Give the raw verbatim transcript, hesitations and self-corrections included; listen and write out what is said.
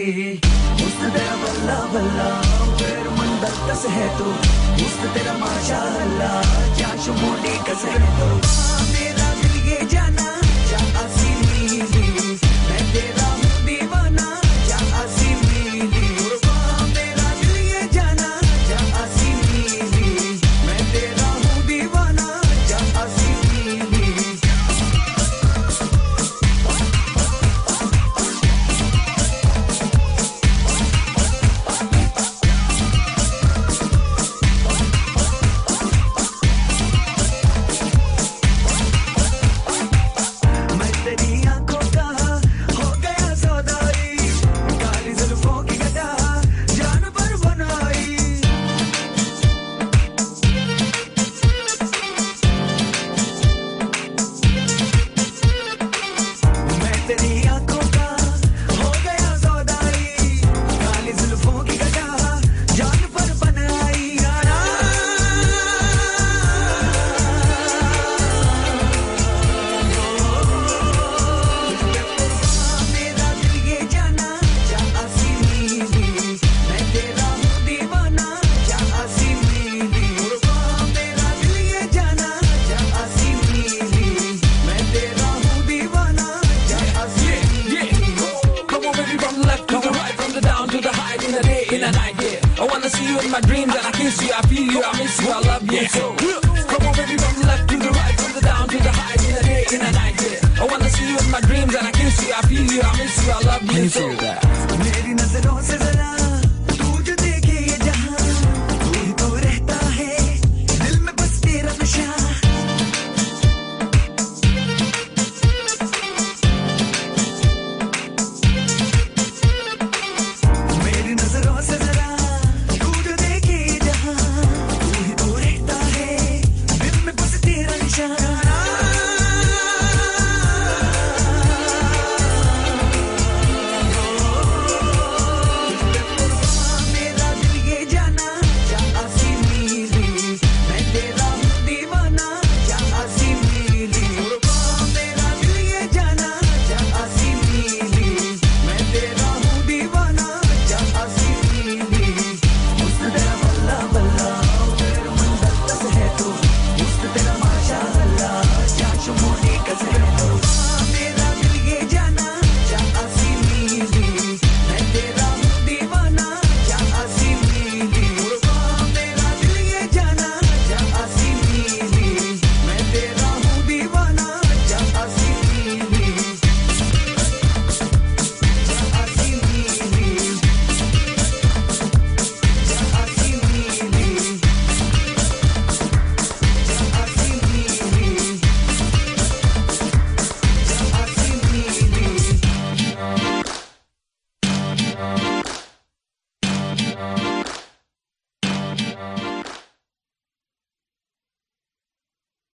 हुस्न तेरा बल्ला बल्ला फिर मंदर कस है तू हुस्न तेरा माशाअल्लाह क्या शुमोली कस है तू मेरा दिल ये जाना क्या आसी मीली मैं तेरा हूँ दीवाना क्या आसी मीली मेरा दिल ये जाना क्या आसी मीली मैं तेरा हूँ दीवाना क्या आसी मीली in the night, yeah. I wanna see you in my dreams and I kiss you, I feel you, I miss you, I love you so. Come on baby, from the left to the right, from the down to the high, in the day, in the night, yeah. I wanna see you in my dreams and I kiss you, I feel you, I miss you, I love you so.